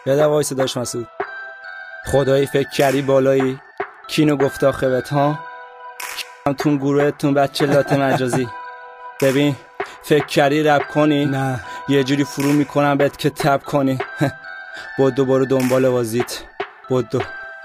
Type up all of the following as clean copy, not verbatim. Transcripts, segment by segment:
یه دقیقه وایسا داش مسعود. خدایی فکر کردی بالایی کینو گفت آخه بهت ها تون گروهتون بچه لات مجازی. ببین فکر کردی رپ کنی نه یه جوری فرو میکنم بهت که تب کنی. بدو برو دنبال بازیت. بدو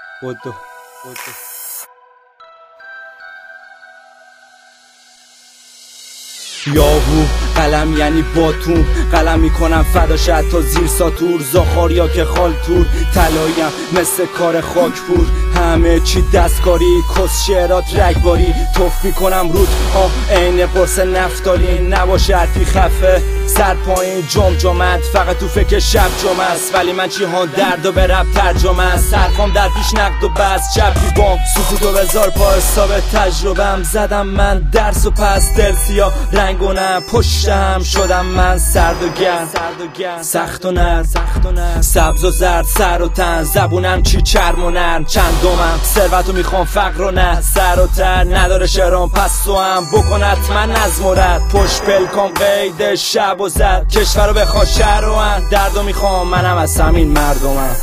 یاهو قلم یعنی باتون قلم میکنم فداش تا زیر ساتور زاخاریا که خال تور تلایم مثل کار خاک پور همه چی دستکاری کس شعرات رگباری توف میکنم رود عین قرص نفتالی نباشه حرفی خفه سر پایین جمجمت فقط تو فکر شب جمعه است ولی من چی ها درد و به رب ترجمه است سرفام در پیش نقد و بس چپی بام سکوتو بذار پا حساب تجربم زدم من درس و پس دل سیاه رنگونم پشتم شدم من سرد و گرم سخت و نرم سبز و زرد سر و تن زبونم چی چرم و نرم چندمم ثروتو میخوام فقر و نه سر و تر نداره شرام پس تو هم بکن حتما نظم و رد پشت پلکان قید شب و زد کشور رو بخوا شهر و ان دردو میخوام منم از همین مردمم.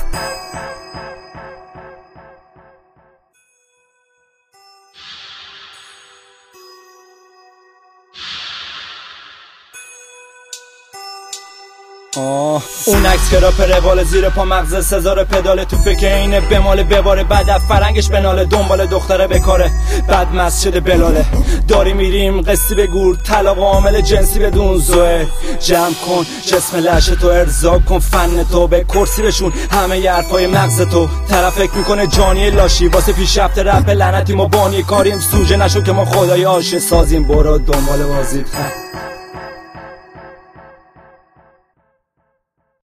اون عکس که راپ روال زیر پا مغز سزار پدال تو فکر اینه بماله بباره بعد فرنگش بناله دنبال دختره بکاره بعد مسجد بلاله داری میریم قصی به گور طلاق عامل جنسی بدون زوه جمع کن جسم لش تو ارضا کن فن تو به کرسی بشون همه ی حرفای مغز تو طرف فکر میکنه جانی لاشی واسه پیشرفت رپ لعنتی ما بانی کاریم سوژه نشو که ما خدای عاشق سازیم برو دنبال بازی.